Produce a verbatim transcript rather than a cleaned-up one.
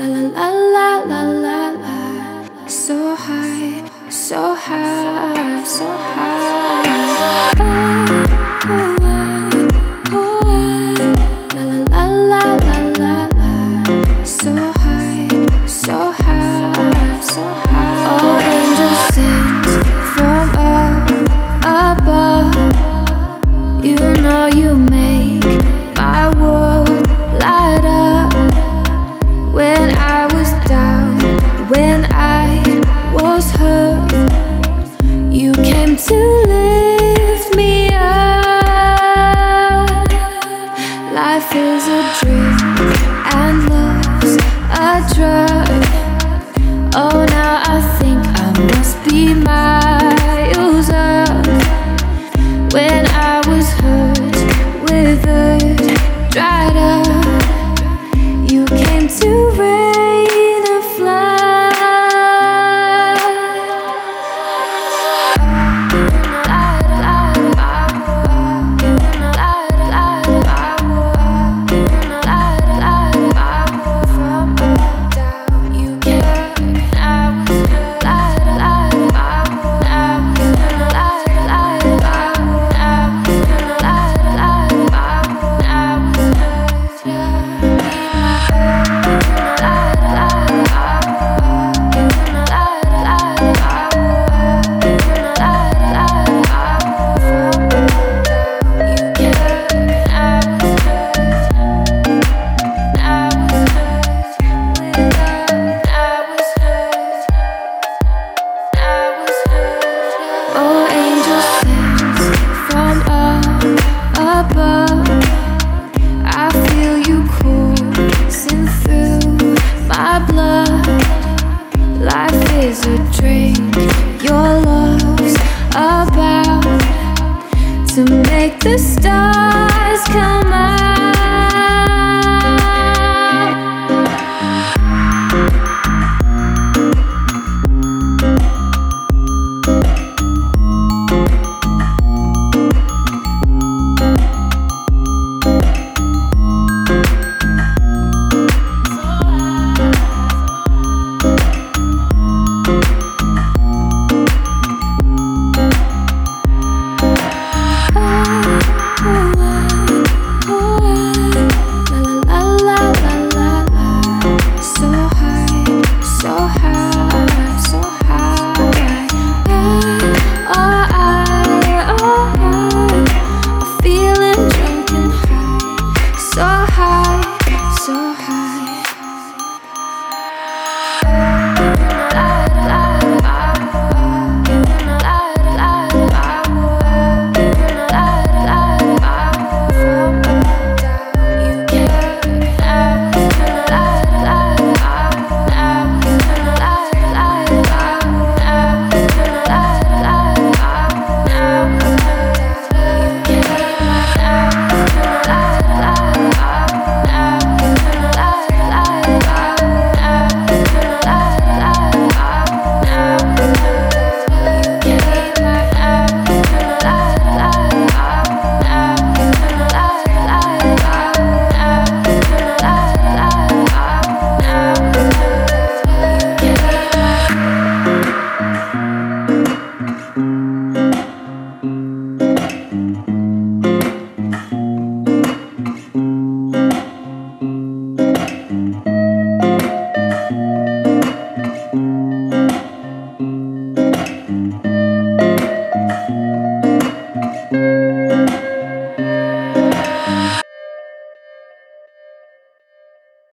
la la la la la. So high, so high, so high. Oh, oh, oh, la la la la la la. So high, so high, so high. All angels sing from up above. You know you make my world light up. When I was down, when I was hurt, you came to lift me up. Life is a dream and love's a drug. Oh, now I think I must be miles up. When I was hurt, withered, dried up, you came to rescue.